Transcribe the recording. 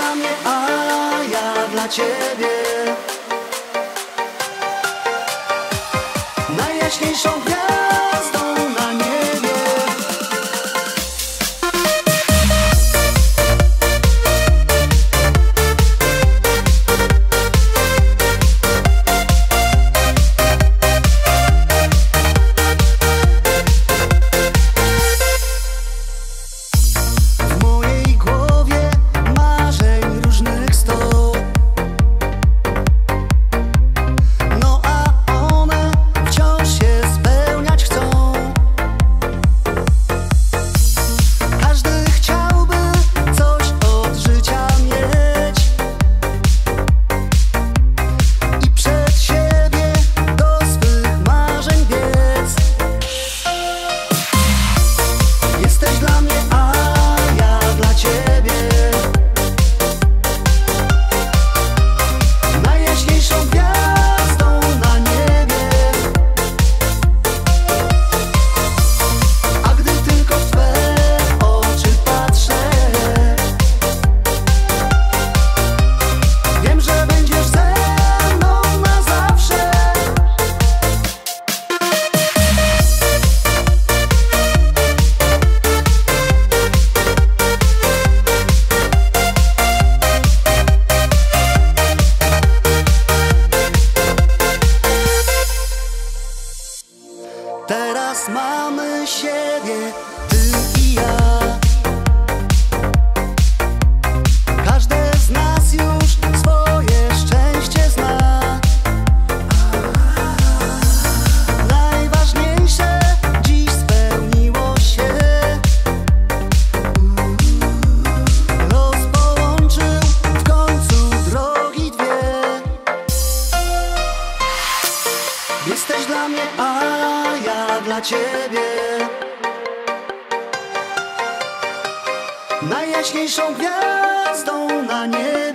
dla mnie, a ja dla ciebie. Najjaśniejszą gwiazdą na niebie. W mojej głowie marzeń różnych sto. No a one wciąż się spełniać chcą. Każdy chciałby coś od życia mieć i przed siebie do swych marzeń biec. Jesteś dla mnie, a ja dla ciebie. Najjaśniejszą gwiazdą na niebie. A gdy tylko w twe oczy patrzę, wiem, że będziesz ze mną na zawsze. Teraz mamy siebie, ty i ja. Każde z nas już swoje szczęście zna. Najważniejsze dziś spełniło się. Los połączył w końcu drogi dwie. Jesteś dla mnie, a ja dla ciebie. Najjaśniejszą gwiazdą na niebie.